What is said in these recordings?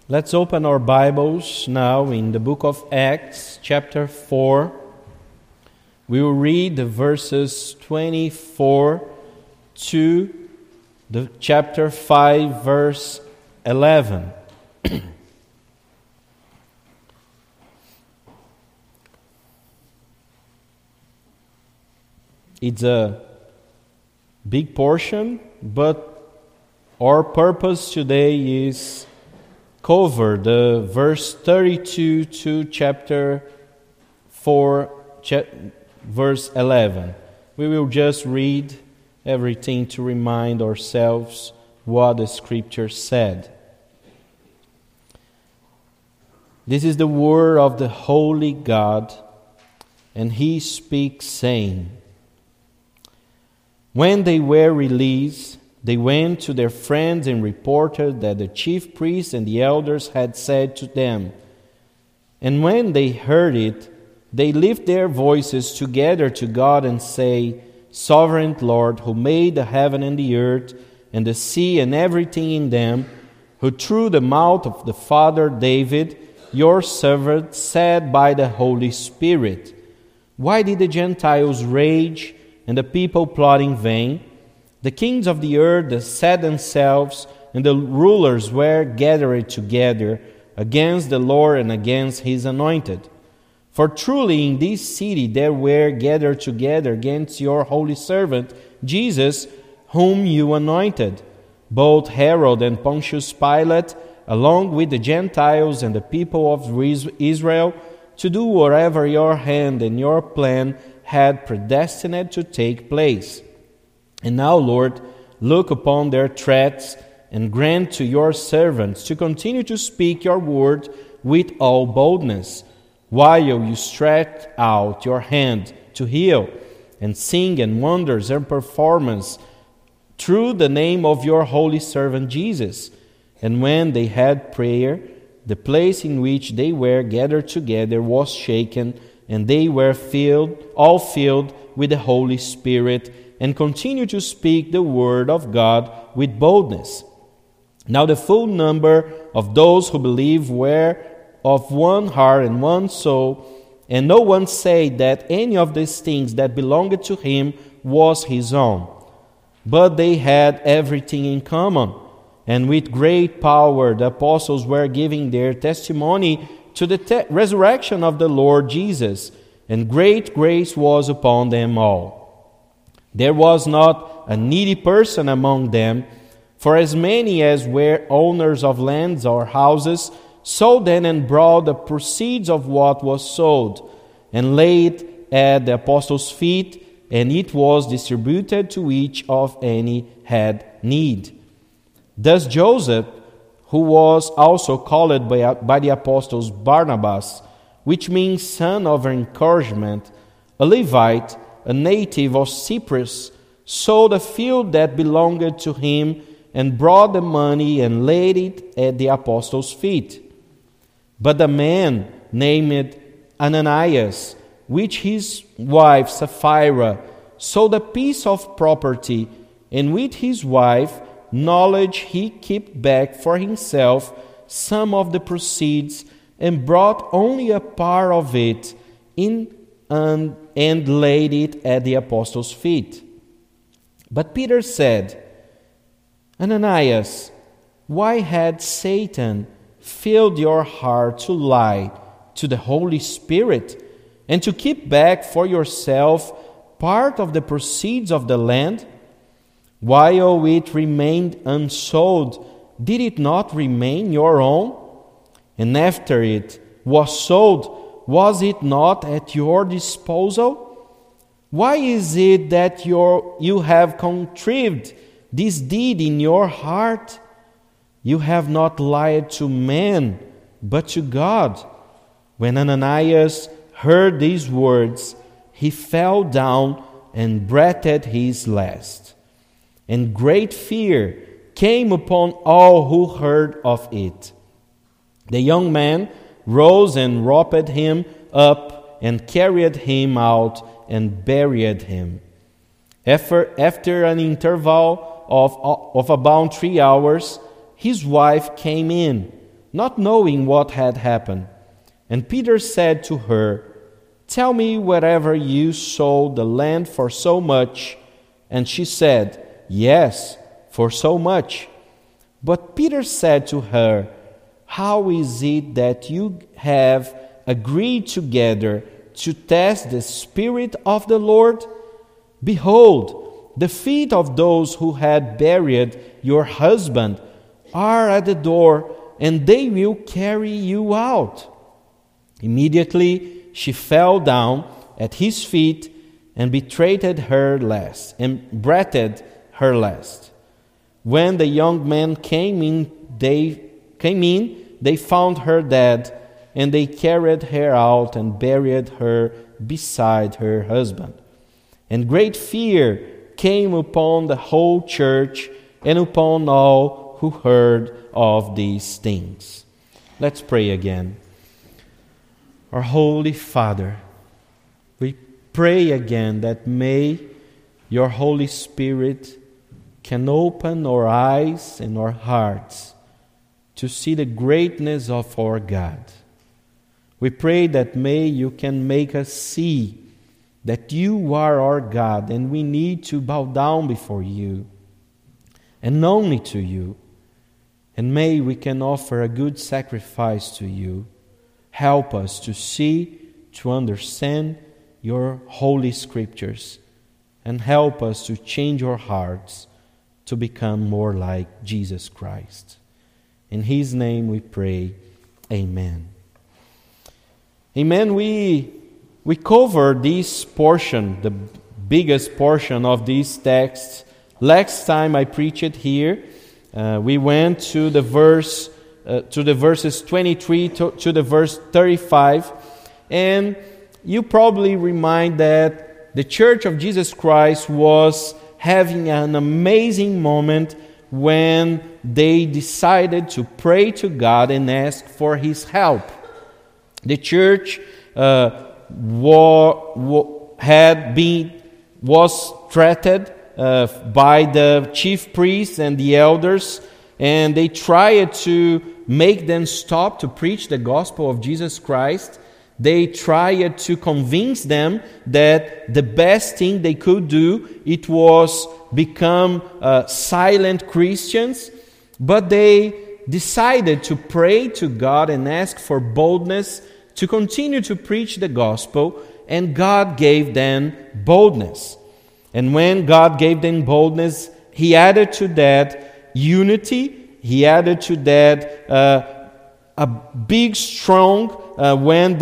Let's open our Bibles now in the book of Acts, chapter 4. We will read the verses 24 to the chapter 5, verse 11. It's a big portion, but our purpose today is cover the verse 32 to chapter 4, verse 11. We will just read everything to remind ourselves what the Scripture said. This is the word of the Holy God, and He speaks, saying, "When they were released, they went to their friends and reported that the chief priests and the elders had said to them. And when they heard it, they lift their voices together to God and say, 'Sovereign Lord, who made the heaven and the earth and the sea and everything in them, who through the mouth of the father David, your servant, said by the Holy Spirit, why did the Gentiles rage and the people plot in vain? The kings of the earth set themselves, and the rulers were gathered together against the Lord and against His anointed. For truly in this city there were gathered together against your holy servant, Jesus, whom you anointed, both Herod and Pontius Pilate, along with the Gentiles and the people of Israel, to do whatever your hand and your plan had predestined to take place. And now, Lord, look upon their threats and grant to your servants to continue to speak your word with all boldness, while you stretch out your hand to heal, and sing and wonders and performance through the name of your holy servant Jesus." And when they had prayer, the place in which they were gathered together was shaken, and they were all filled with the Holy Spirit, and continued to speak the word of God with boldness. Now the full number of those who believed were of one heart and one soul, and no one said that any of these things that belonged to him was his own, but they had everything in common. And with great power the apostles were giving their testimony to the resurrection of the Lord Jesus, and great grace was upon them all. There was not a needy person among them, for as many as were owners of lands or houses sold them and brought the proceeds of what was sold, and laid at the apostles' feet, and it was distributed to each of any had need. Thus Joseph, who was also called by the apostles Barnabas, which means son of encouragement, a Levite, a native of Cyprus, sold a field that belonged to him, and brought the money and laid it at the apostles' feet. But the man named Ananias, which his wife Sapphira sold a piece of property, and with his wife knowledge he kept back for himself some of the proceeds, and brought only a part of it and laid it at the apostles' feet. But Peter said, "Ananias, why had Satan filled your heart to lie to the Holy Spirit, and to keep back for yourself part of the proceeds of the land? While it remained unsold, did it not remain your own? And after it was sold, was it not at your disposal? Why is it that you have contrived this deed in your heart? You have not lied to man, but to God." When Ananias heard these words, he fell down and breathed his last. And great fear came upon all who heard of it. The young man rose and wrapped him up and carried him out and buried him. After an interval of about 3 hours, his wife came in, not knowing what had happened. And Peter said to her, "Tell me wherever you sold the land for so much." And she said, "Yes, for so much." But Peter said to her, "How is it that you have agreed together to test the Spirit of the Lord? Behold, the feet of those who had buried your husband are at the door, and they will carry you out." Immediately she fell down at his feet and breathed her last. When the young men came in, they found her dead, and they carried her out and buried her beside her husband. And great fear came upon the whole church and upon all who heard of these things. Let's pray again. Our Holy Father, we pray again that may your Holy Spirit can open our eyes and our hearts to see the greatness of our God. We pray that may you can make us see that you are our God and we need to bow down before you and only to you. And may we can offer a good sacrifice to you. Help us to see, to understand your holy scriptures, and help us to change our hearts to become more like Jesus Christ. In His name we pray, amen. Amen. We covered this portion, the biggest portion of this text. Last time I preached here, we went to the verses 23 to the verse 35, and you probably remind that the Church of Jesus Christ was having an amazing moment when they decided to pray to God and ask for His help. The church was threatened by the chief priests and the elders, and they tried to make them stop to preach the gospel of Jesus Christ. They tried to convince them that the best thing they could do, it was become silent Christians. But they decided to pray to God and ask for boldness to continue to preach the gospel, and God gave them boldness. And when God gave them boldness, He added to that unity. He added to that a big strength when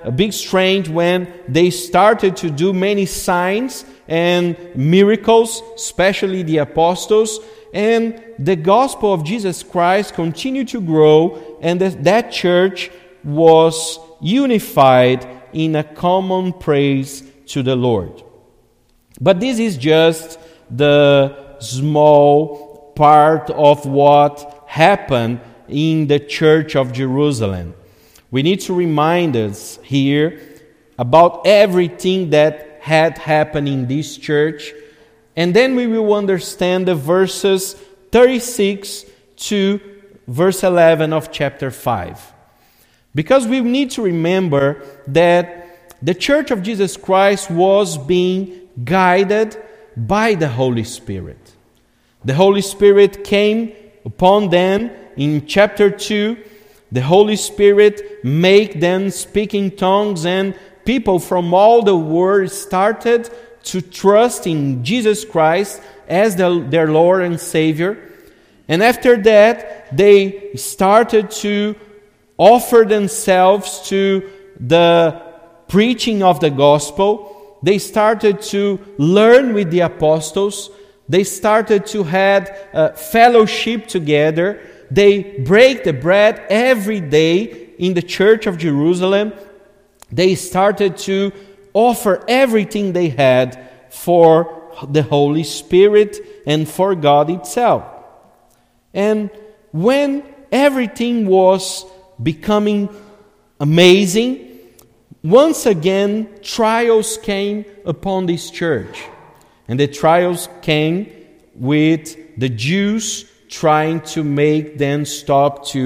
they started to do many signs and miracles, especially the apostles, and the gospel of Jesus Christ continued to grow, and that church was unified in a common praise to the Lord. But this is just the small part of what happened in the Church of Jerusalem. We need to remind us here about everything that had happened in this church, and then we will understand the verses 36 to verse 11 of chapter 5. Because we need to remember that the Church of Jesus Christ was being guided by the Holy Spirit. The Holy Spirit came upon them in chapter 2. The Holy Spirit made them speak in tongues, and people from all the world started to trust in Jesus Christ as their Lord and Savior. And after that, they started to offer themselves to the preaching of the gospel. They started to learn with the apostles. They started to have fellowship together. They break the bread every day in the Church of Jerusalem. They started to offer everything they had for the Holy Spirit and for God itself. And when everything was becoming amazing, once again trials came upon this church. And the trials came with the Jews trying to make them stop to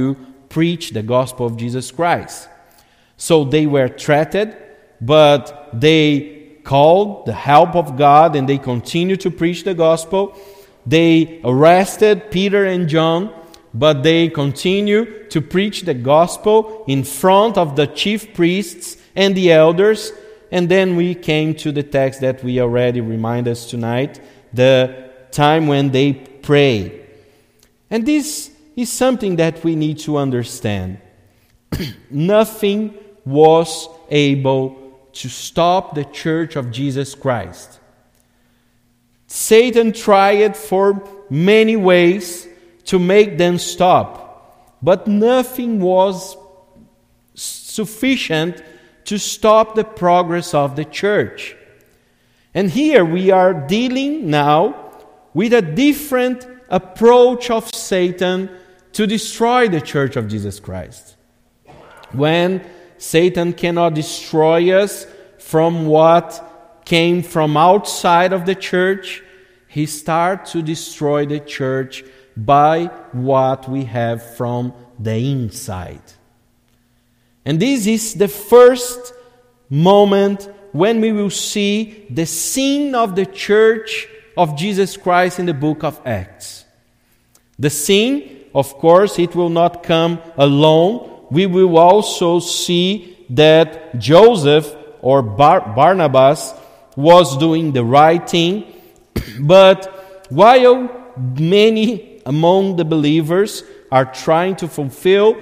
preach the gospel of Jesus Christ. So they were threatened, but they called the help of God and they continued to preach the gospel. They arrested Peter and John, but they continued to preach the gospel in front of the chief priests and the elders. And then we came to the text that we already remind us tonight, the time when they prayed. And this is something that we need to understand. Nothing was able to stop the church of Jesus Christ. Satan tried for many ways to make them stop, but nothing was sufficient to stop the progress of the church. And here we are dealing now with a different approach of Satan to destroy the church of Jesus Christ. When Satan cannot destroy us from what came from outside of the church, he starts to destroy the church by what we have from the inside. And this is the first moment when we will see the sin of the church of Jesus Christ in the book of Acts. The sin, of course, it will not come alone. We will also see that Joseph or Barnabas was doing the right thing. But while many among the believers are trying to fulfill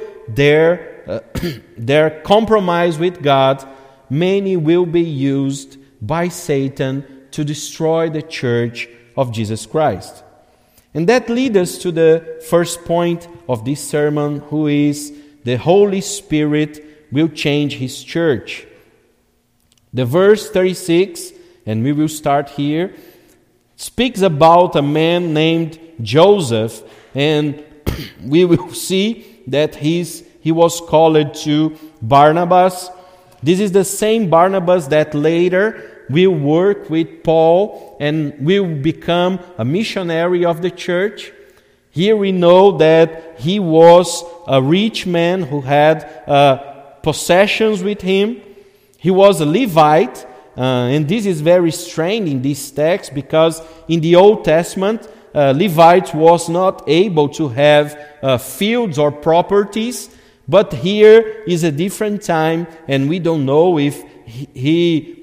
their compromise with God, many will be used by Satan to destroy the church of Jesus Christ. And that leads us to the first point of this sermon, who is the Holy Spirit will change His church. The verse 36, and we will start here, speaks about a man named Joseph, and we will see that he was called to Barnabas. This is the same Barnabas that later will work with Paul and will become a missionary of the church. Here we know that he was a rich man who had possessions with him. He was a Levite, and this is very strange in this text because in the Old Testament, Levites was not able to have fields or properties, but here is a different time, and we don't know if he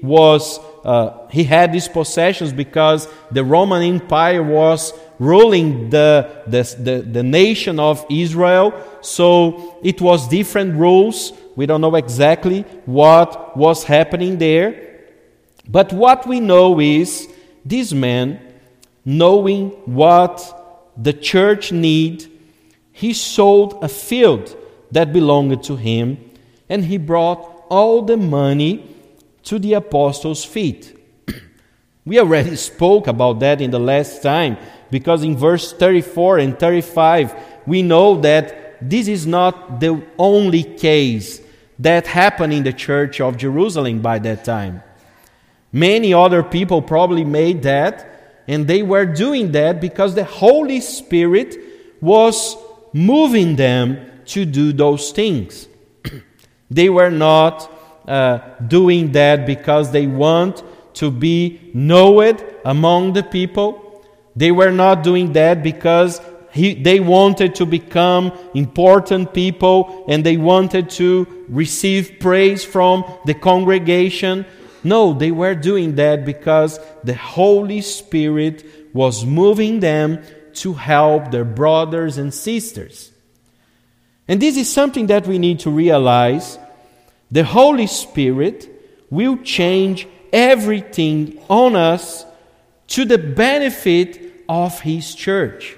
had these possessions because the Roman Empire was ruling the nation of Israel, so it was different rules. We don't know exactly what was happening there. But what we know is this man, knowing what the church need, he sold a field that belonged to him, and he brought all the money to the apostles' feet. We already spoke about that in the last time, because in verse 34 and 35, we know that this is not the only case that happened in the church of Jerusalem by that time. Many other people probably made that, and they were doing that because the Holy Spirit was moving them to do those things. They were not doing that because they want to be known among the people. They were not doing that because they wanted to become important people and they wanted to receive praise from the congregation. No, they were doing that because the Holy Spirit was moving them to help their brothers and sisters. And this is something that we need to realize. The Holy Spirit will change everything on us to the benefit of His church.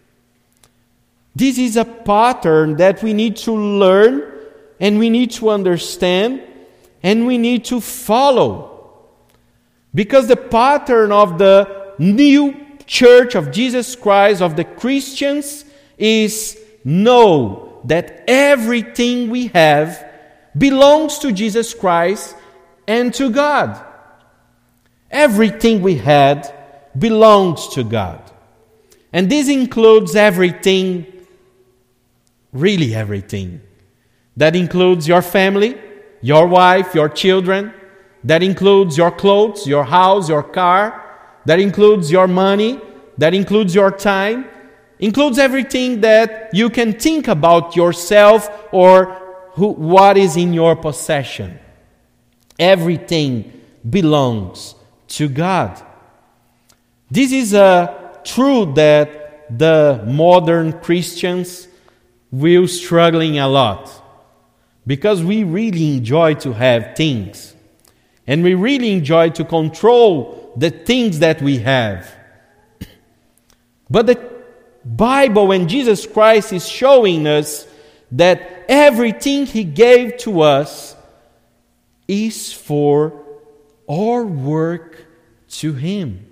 This is a pattern that we need to learn and we need to understand and we need to follow. Because the pattern of the new church of Jesus Christ, of the Christians, is know that everything we have belongs to Jesus Christ and to God. Everything we had belongs to God. And this includes everything really everything. That includes your family, your wife, your children. That includes your clothes, your house, your car. That includes your money. That includes your time. Includes everything that you can think about yourself or what is in your possession. Everything belongs to God. This is a truth that the modern Christians will struggling a lot, because we really enjoy to have things, and we really enjoy to control the things that we have. But the Bible and Jesus Christ is showing us that everything He gave to us is for our work to Him.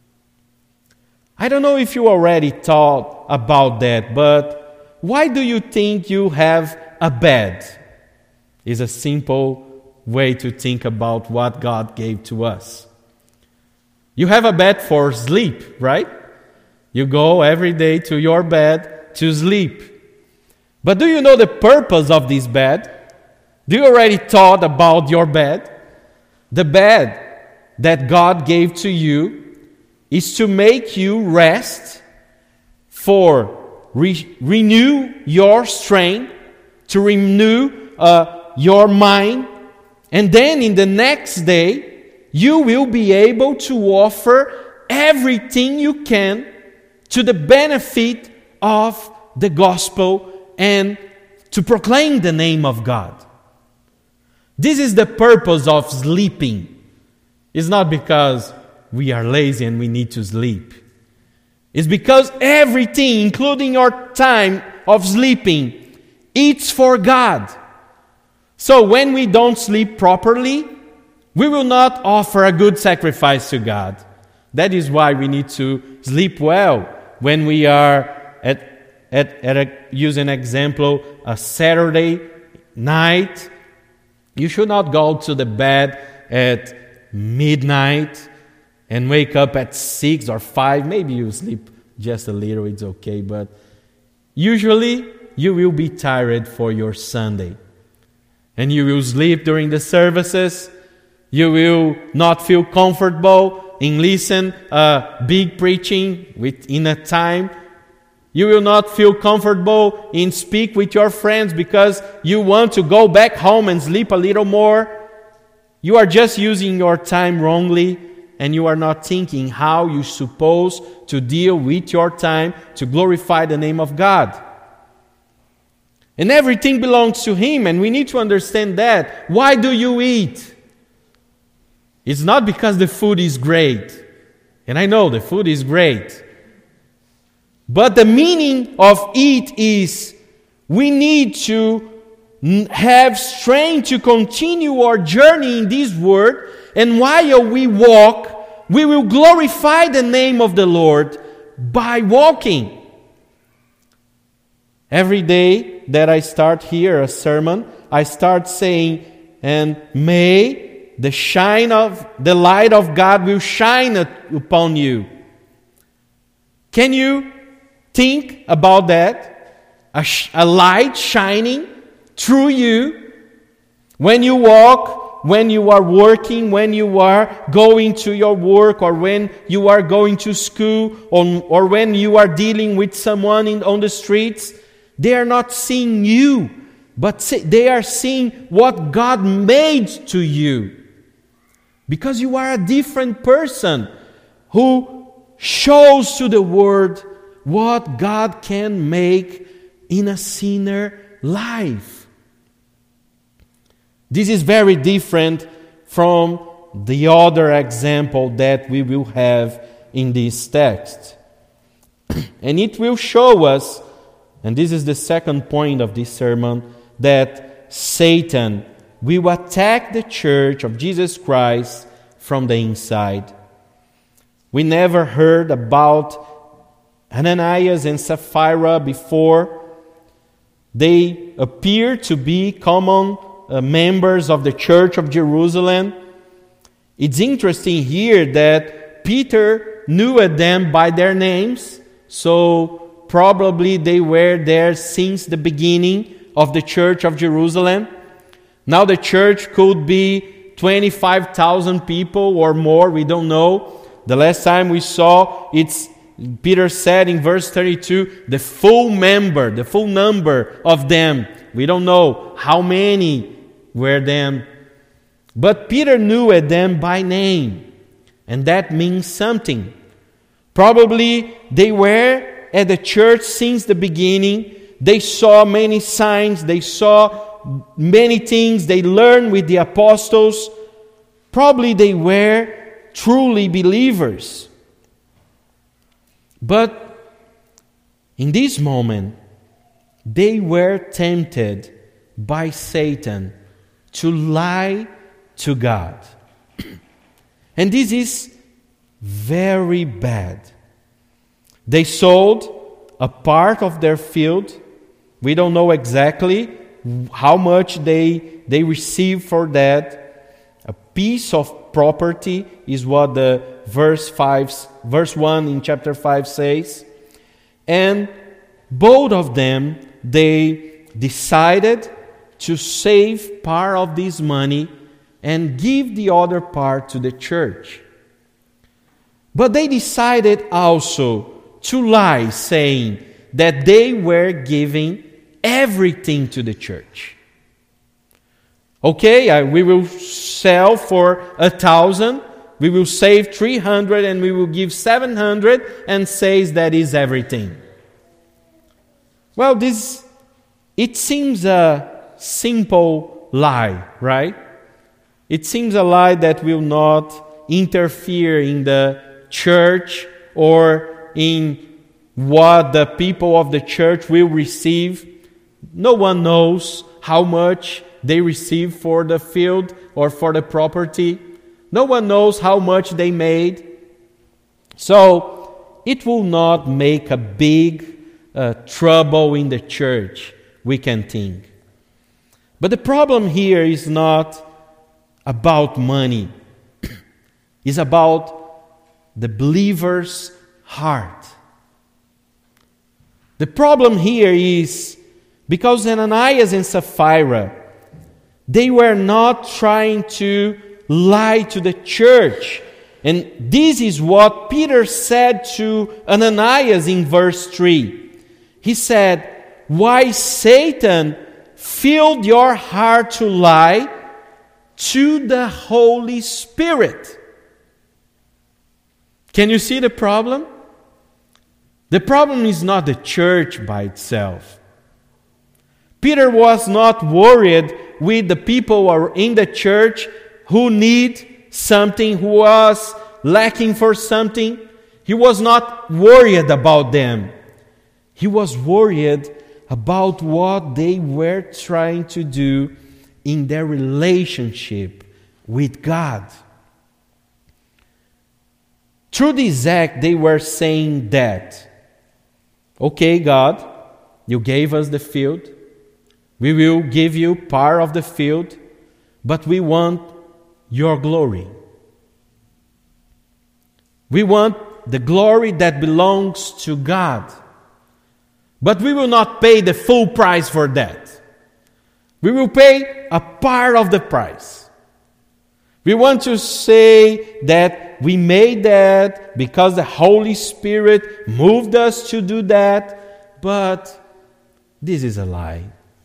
I don't know if you already thought about that, but why do you think you have a bed? Is a simple way to think about what God gave to us. You have a bed for sleep, right? You go every day to your bed to sleep. But do you know the purpose of this bed? Do you already thought about your bed? The bed that God gave to you is to make you rest, for renew your strength, to renew your mind, and then in the next day you will be able to offer everything you can to the benefit of the gospel and to proclaim the name of God. This is the purpose of sleeping. It's not because we are lazy and we need to sleep. It's because everything, including your time of sleeping, it's for God. So when we don't sleep properly, we will not offer a good sacrifice to God. That is why we need to sleep well. When we are use an example, a Saturday night, you should not go to the bed at midnight and wake up at 6 or 5. Maybe you sleep just a little, it's okay. But usually you will be tired for your Sunday. And you will sleep during the services. You will not feel comfortable in listen big preaching within a time. You will not feel comfortable in speak with your friends because you want to go back home and sleep a little more. You are just using your time wrongly, and you are not thinking how you're supposed to deal with your time to glorify the name of God. And everything belongs to Him, and we need to understand that. Why do you eat? It's not because the food is great. And I know the food is great. But the meaning of eat is we need to have strength to continue our journey in this world. And while we walk, we will glorify the name of the Lord by walking. Every day that I start here a sermon, I start saying, and may the light of God will shine upon you. Can you think about that? A light shining through you when you walk, when you are working, when you are going to your work, or when you are going to school, or when you are dealing with someone on the streets. They are not seeing you, but they are seeing what God made to you. Because you are a different person who shows to the world what God can make in a sinner life. This is very different from the other example that we will have in this text. And it will show us, and this is the second point of this sermon, that Satan will attack the church of Jesus Christ from the inside. We never heard about Ananias and Sapphira before. They appear to be common members of the church of Jerusalem. It's interesting here that Peter knew them by their names. So probably they were there since the beginning of the church of Jerusalem. Now the church could be 25,000 people or more, we don't know. The last time we saw, Peter said in verse 32, the full number of them. We don't know how many were them. But Peter knew them by name, and that means something. Probably they were at the church since the beginning. They saw many signs, they saw many things, they learned with the apostles. Probably they were truly believers. But in this moment, they were tempted by Satan to lie to God. And this is very bad. They sold a part of their field. We don't know exactly how much they received for that. A piece of property is what the verse 1 in chapter 5 says. And both of them, they decided to save part of this money and give the other part to the church. But they decided also to lie, saying that they were giving everything to the church. Okay, we will sell for 1,000, we will save 300, and we will give 700, and says that is everything. Well, it seems a simple lie, right? It seems a lie that will not interfere in the church or in what the people of the church will receive. No one knows how much they receive for the field or for the property. No one knows how much they made. So it will not make a big trouble in the church, we can think. But the problem here is not about money. It's about the believer's heart. The problem here is because Ananias and Sapphira, they were not trying to lie to the church. And this is what Peter said to Ananias in verse 3. He said, "Why Satan filled your heart to lie to the Holy Spirit." Can you see the problem? The problem is not the church by itself. Peter was not worried with the people in the church who need something, who was lacking for something. He was not worried about them. He was worried about what they were trying to do in their relationship with God. Through this act, they were saying that, okay, God, you gave us the field. We will give you part of the field, but we want your glory. We want the glory that belongs to God. But we will not pay the full price for that. We will pay a part of the price. We want to say that we made that because the Holy Spirit moved us to do that, but this is a lie.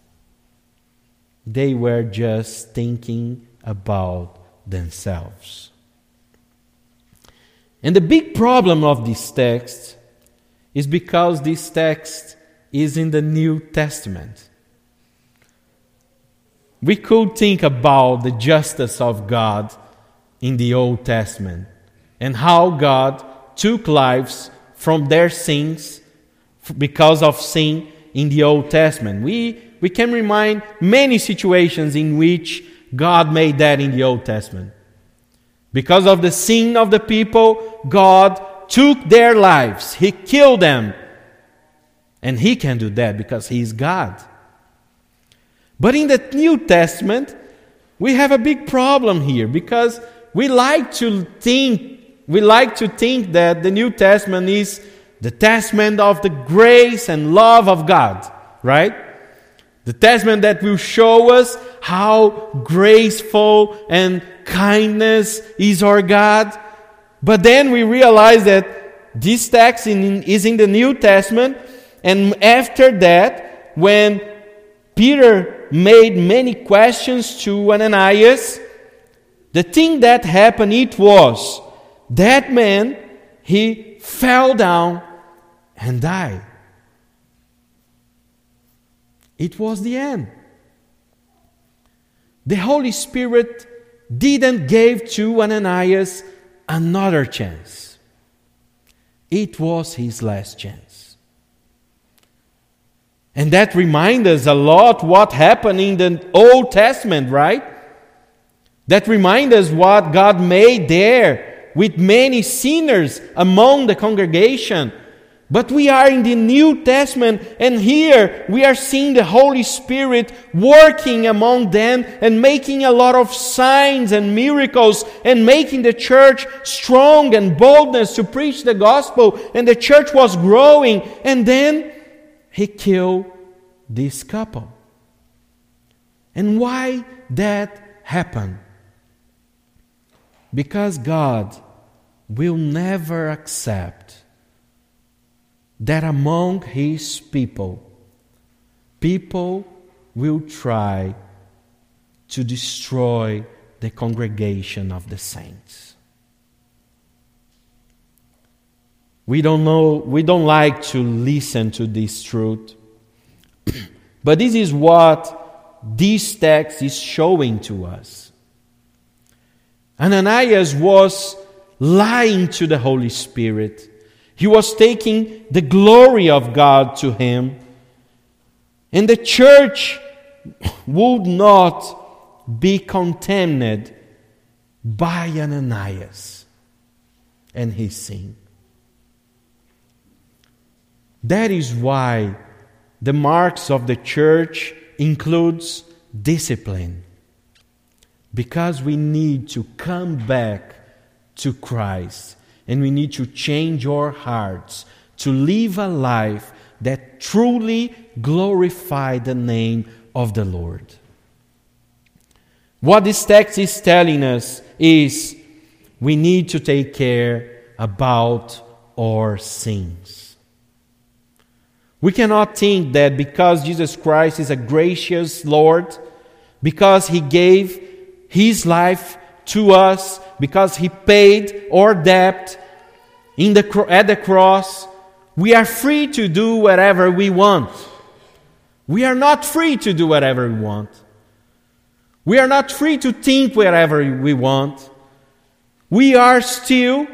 They were just thinking about themselves. And the big problem of this text is because this text is in the New Testament. We could think about the justice of God in the Old Testament and how God took lives from their sins because of sin in the Old Testament. We can remind many situations in which God made that in the Old Testament. Because of the sin of the people, God took their lives. He killed them. And He can do that because He is God. But in the New Testament, we have a big problem here because we like to think that the New Testament is the testament of the grace and love of God, right? The testament that will show us how graceful and kindness is our God. But then we realize that this text is in the New Testament, and after that, when Peter made many questions to Ananias, the thing that happened, it was that man, he fell down and died. It was the end. The Holy Spirit didn't give to Ananias another chance. It was his last chance. And that reminds us a lot what happened in the Old Testament, right? That reminds us what God made there with many sinners among the congregation. But we are in the New Testament, and here we are seeing the Holy Spirit working among them and making a lot of signs and miracles and making the church strong and boldness to preach the gospel. And the church was growing, and then he killed this couple. And why that happened? Because God will never accept that among His people will try to destroy the congregation of the saints. We don't like to listen to this truth, but this is what this text is showing to us. Ananias was lying to the Holy Spirit. He was taking the glory of God to him. And the church would not be contaminated by Ananias and his sin. That is why the marks of the church includes discipline. Because we need to come back to Christ. And we need to change our hearts to live a life that truly glorifies the name of the Lord. What this text is telling us is we need to take care about our sins. We cannot think that because Jesus Christ is a gracious Lord, because He gave His life to us, because He paid our debt at the cross, we are free to do whatever we want. We are not free to do whatever we want. We are not free to think whatever we want. We are still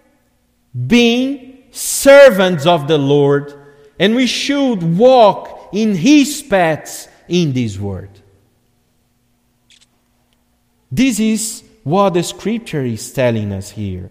being servants of the Lord, and we should walk in His paths in this world. This is what the Scripture is telling us here.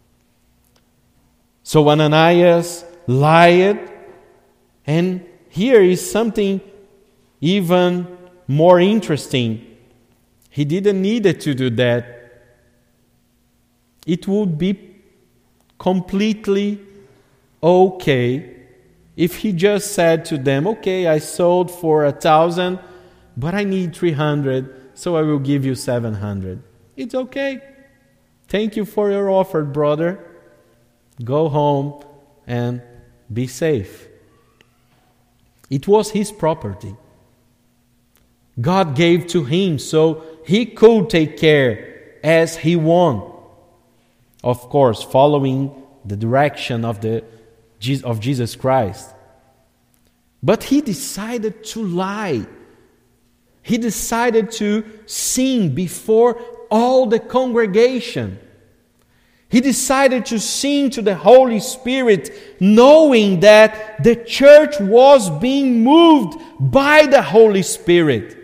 So Ananias lied, and here is something even more interesting. He didn't need to do that. It would be completely okay if he just said to them, okay, I sold for 1,000, but I need 300, so I will give you 700. It's okay. Thank you for your offer, brother. Go home and be safe. It was his property. God gave to him so he could take care as he wanted. Of course, following the direction of Jesus Christ. But he decided to lie. He decided to sin before all the congregation. He decided to sing to the Holy Spirit, knowing that the church was being moved by the Holy Spirit.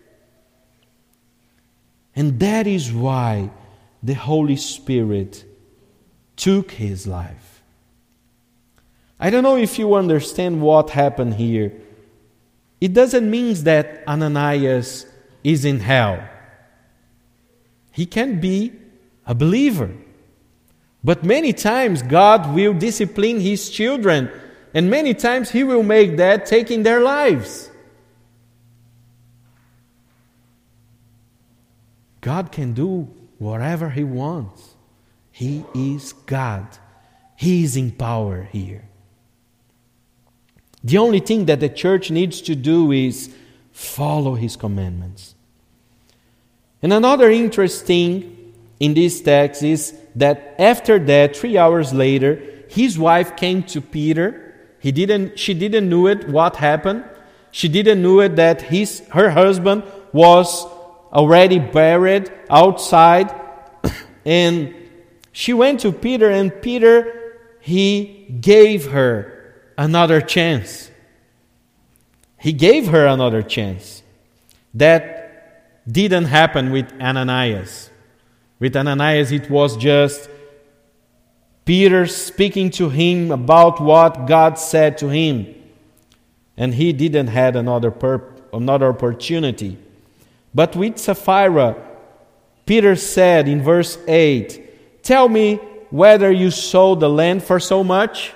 And that is why the Holy Spirit took his life. I don't know if you understand what happened here. It doesn't mean that Ananias is in hell. He can be a believer. But many times God will discipline His children, and many times He will make that taking their lives. God can do whatever He wants. He is God. He is in power here. The only thing that the church needs to do is follow His commandments. And another interesting in this text is that after that, 3 hours later, his wife came to Peter. She didn't know it, what happened. She didn't know it that her husband was already buried outside. And she went to Peter, and Peter, he gave her another chance. He gave her another chance. That didn't happen with Ananias. With Ananias, it was just Peter speaking to him about what God said to him. And he didn't have another opportunity. But with Sapphira, Peter said in verse 8, "Tell me whether you sold the land for so much."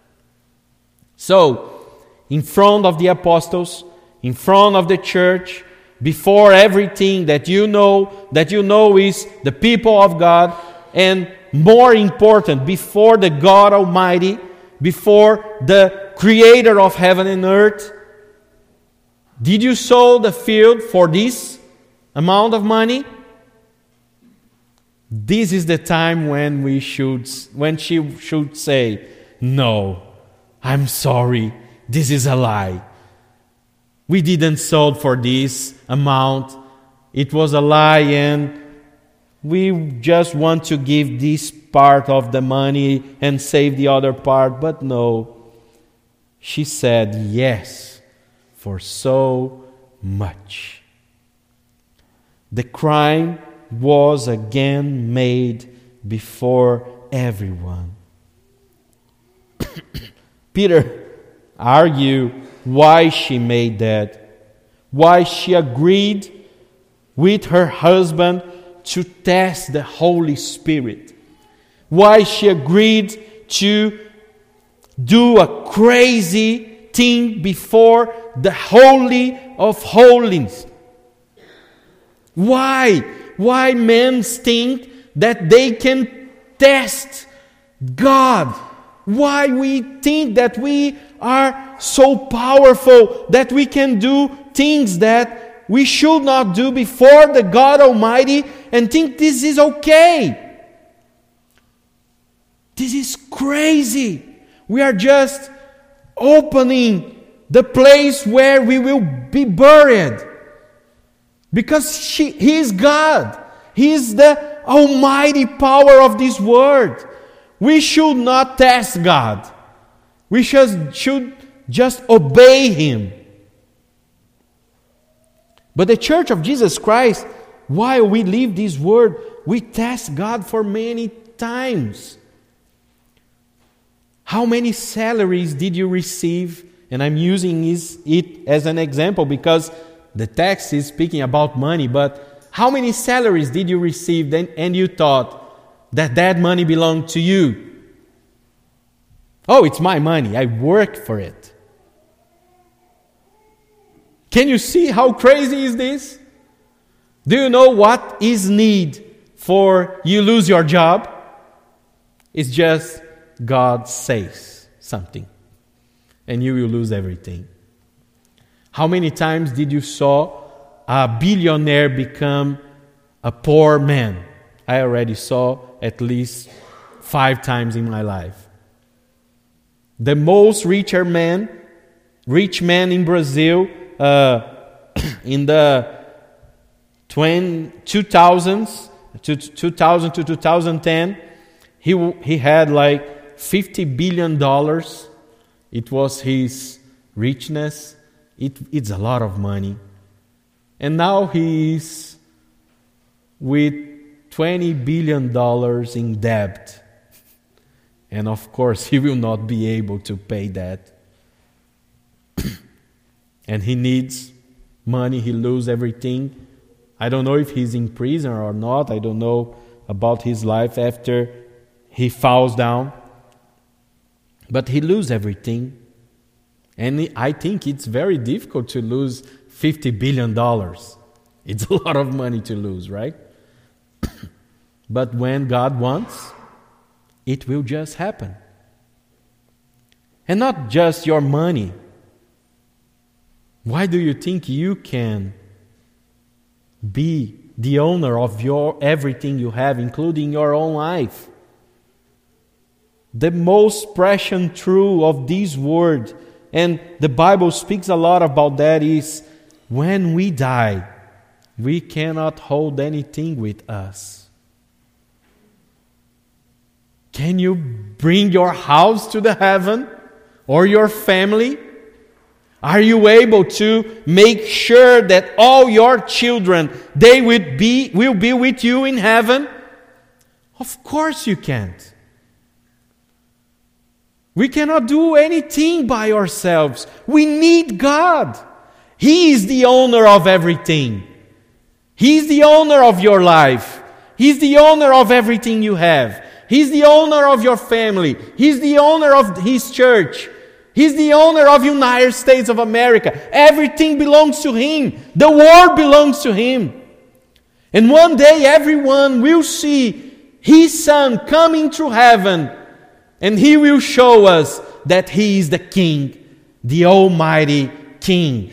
So, in front of the apostles, in front of the church, before everything that you know is the people of God, and more important, before the God Almighty, before the Creator of heaven and earth, did you sow the field for this amount of money? This is the time when she should say, "No, I'm sorry, this is a lie. We didn't sell for this amount. It was a lie, and we just want to give this part of the money and save the other part." But no, she said yes for so much. The crime was again made before everyone. Peter argued why she made that, why she agreed with her husband to test the Holy Spirit, why she agreed to do a crazy thing before the Holy of Holies. Why men think that they can test God? Why we think that we are so powerful that we can do things that we should not do before the God Almighty and think this is okay? This is crazy. We are just opening the place where we will be buried. Because He is God. He is the almighty power of this world. We should not test God. We should just obey Him. But the Church of Jesus Christ, while we live this world, we test God for many times. How many salaries did you receive? And I'm using it as an example because the text is speaking about money, but how many salaries did you receive and you thought that money belonged to you? Oh, it's my money. I worked for it. Can you see how crazy is this? Do you know what is need for you lose your job? It's just God says something and you will lose everything. How many times did you saw a billionaire become a poor man? I already saw at least 5 times in my life. The most rich man in Brazil in the 2000s to 2010, he had like $50 billion. It was his richness. It's a lot of money. And now he's with $20 billion in debt. And of course, he will not be able to pay that. And he needs money. He loses everything. I don't know if he's in prison or not. I don't know about his life after he falls down, but he loses everything. And I think it's very difficult to lose $50 billion. It's a lot of money to lose, right? But when God wants, it will just happen. And not just your money. Why do you think you can be the owner of everything you have, including your own life? The most precious truth of this word, and the Bible speaks a lot about that, is when we die, we cannot hold anything with us. Can you bring your house to the heaven or your family? Are you able to make sure that all your children, they will be with you in heaven? Of course you can't. We cannot do anything by ourselves. We need God. He is the owner of everything. He's the owner of your life. He's the owner of everything you have. He's the owner of your family. He's the owner of His church. He's the owner of United States of America. Everything belongs to Him. The world belongs to Him. And one day everyone will see His Son coming through heaven, and He will show us that He is the King, the Almighty King.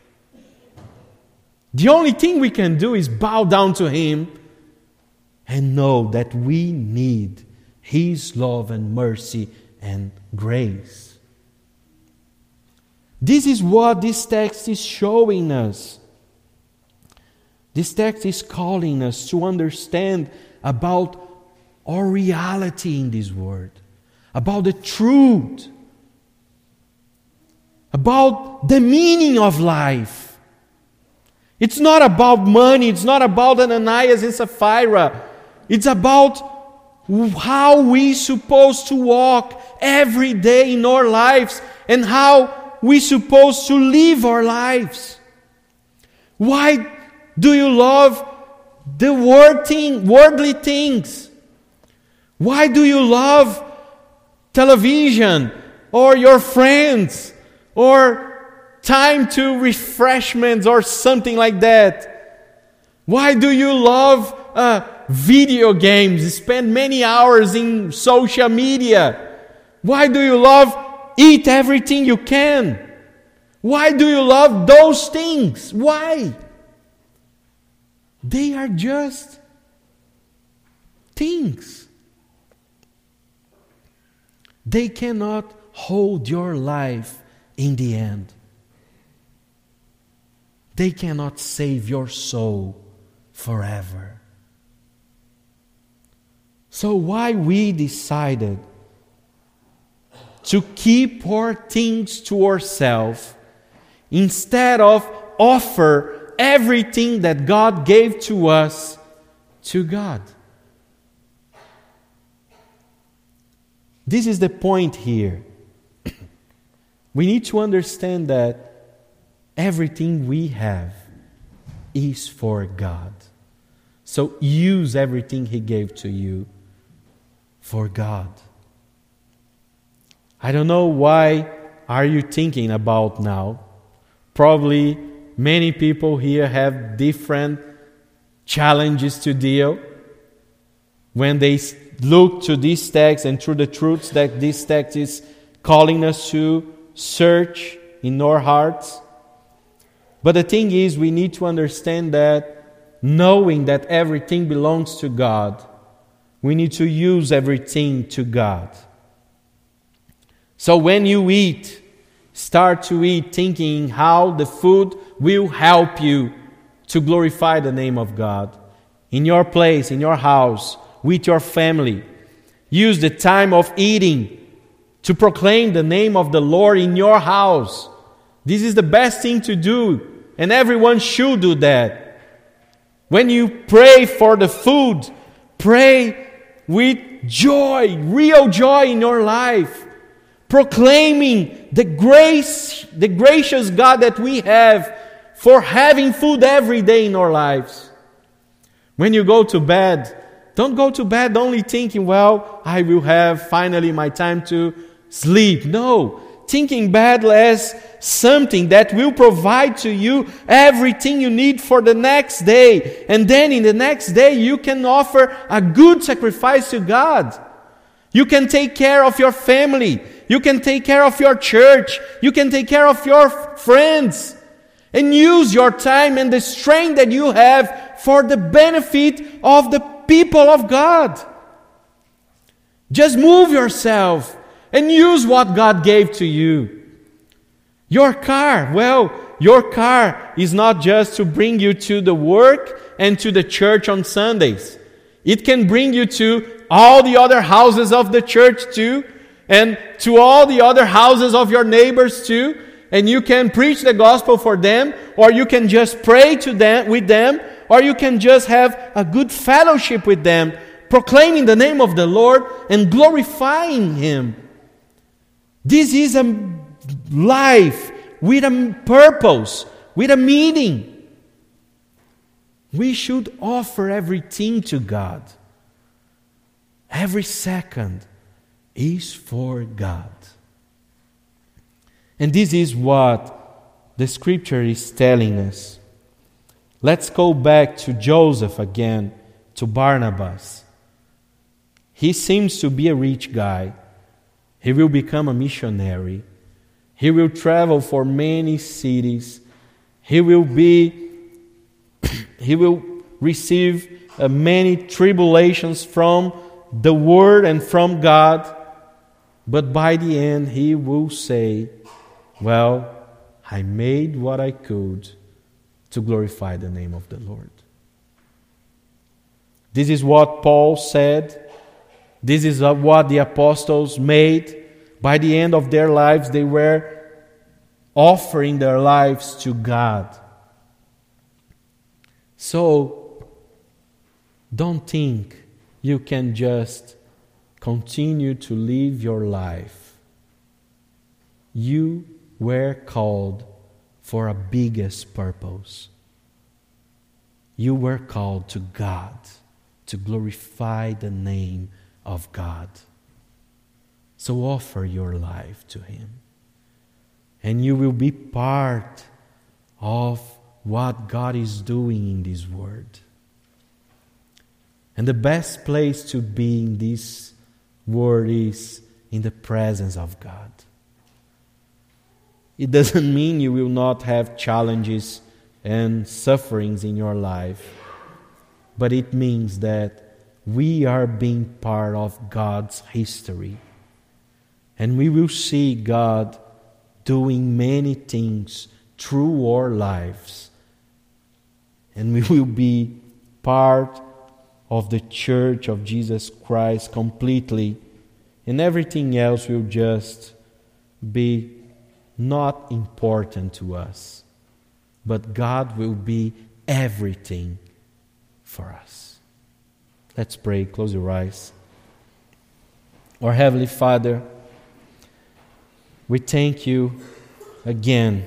The only thing we can do is bow down to Him and know that we need His love and mercy and grace. This is what this text is showing us. This text is calling us to understand about our reality in this world, about the truth, about the meaning of life. It's not about money, it's not about Ananias and Sapphira. It's about how we're supposed to walk every day in our lives and how we're supposed to live our lives. Why do you love the worldly things? Why do you love television or your friends or time to refreshments or something like that? Why do you love video games, spend many hours in social media? Why do you love eat everything you can? Why do you love those things? Why? They are just things. They cannot hold your life in the end. They cannot save your soul forever. So why we decided to keep our things to ourselves instead of offer everything that God gave to us to God? This is the point here. We need to understand that everything we have is for God. So use everything He gave to you for God. I don't know why are you thinking about now. Probably many people here have different challenges to deal when they look to this text and through the truths that this text is calling us to search in our hearts. But the thing is, we need to understand that knowing that everything belongs to God, we need to use everything to God. So when you eat, start to eat thinking how the food will help you to glorify the name of God. In your place, in your house, with your family. Use the time of eating to proclaim the name of the Lord in your house. This is the best thing to do, and everyone should do that. When you pray for the food, pray with joy, real joy in your life, proclaiming the gracious God that we have for having food every day in our lives. When you go to bed, Don't go to bed only thinking, well, I will have finally my time to sleep. No, thinking bed as something that will provide to you everything you need for the next day. And then in the next day, you can offer a good sacrifice to God. You can take care of your family. You can take care of your church. You can take care of your friends. And use your time and the strength that you have for the benefit of the people of God. Just move yourself and use what God gave to you. Your car, well, your car is not just to bring you to the work and to the church on Sundays. It can bring you to all the other houses of the church too, and to all the other houses of your neighbors too. And you can preach the gospel for them, or you can just pray with them, or you can just have a good fellowship with them, proclaiming the name of the Lord and glorifying Him. This is a life with a purpose, with a meaning. We should offer everything to God. Every second is for God. And this is what the Scripture is telling us. Let's go back to Joseph again, to Barnabas. He seems to be a rich guy. He will become a missionary. He will travel for many cities. He will receive many tribulations from the Word and from God. But by the end, he will say, well, I made what I could to glorify the name of the Lord. This is what Paul said. This is what the apostles made. By the end of their lives, they were offering their lives to God. So, don't think you can just continue to live your life. You were called for a biggest purpose. You were called to God, to glorify the name of God. So offer your life to Him. And you will be part of what God is doing in this world. And the best place to be in this world is in the presence of God. It doesn't mean you will not have challenges and sufferings in your life, but it means that we are being part of God's history. And we will see God doing many things through our lives. And we will be part of the church of Jesus Christ completely. And everything else will just be not important to us. But God will be everything for us. Let's pray. Close your eyes. Our Heavenly Father, we thank you again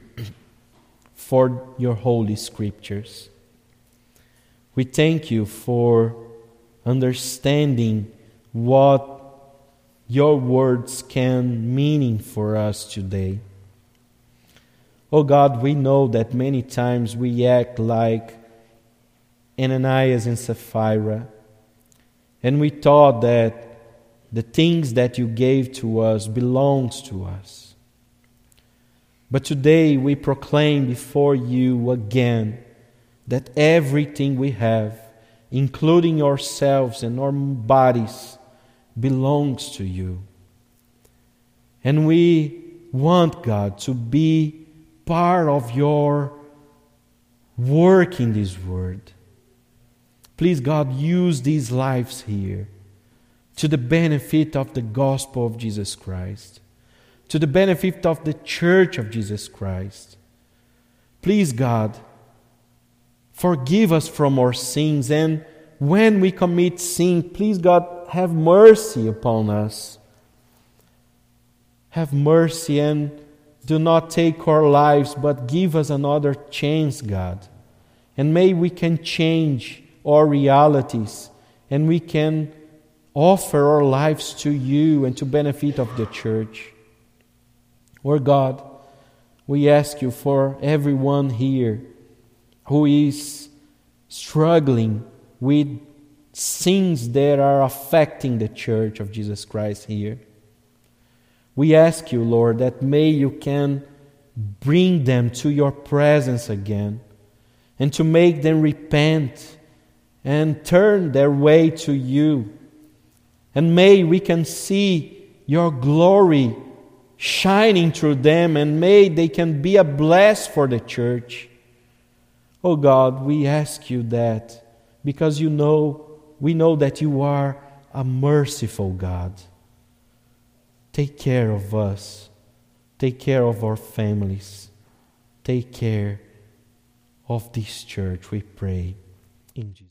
for your holy scriptures. We thank you for understanding what your words can mean for us today. Oh God, we know that many times we act like Ananias and Sapphira, and we thought that the things that you gave to us belongs to us. But today we proclaim before you again that everything we have, including ourselves and our bodies, belongs to you. And we want, God, to be part of your work in this world. Please, God, use these lives here to the benefit of the gospel of Jesus Christ, to the benefit of the church of Jesus Christ. Please, God, forgive us from our sins, and when we commit sin, please, God, have mercy upon us. Have mercy and do not take our lives, but give us another chance, God. And may we can change our realities and we can offer our lives to you and to benefit of the church. Lord God, we ask you for everyone here who is struggling with sins that are affecting the church of Jesus Christ here. We ask you, Lord, that may you can bring them to your presence again and to make them repent and turn their way to you. And may we can see your glory shining through them, and may they can be a blessing for the church. Oh God, we ask you that because we know that you are a merciful God. Take care of us. Take care of our families. Take care of this church, we pray in Jesus' name.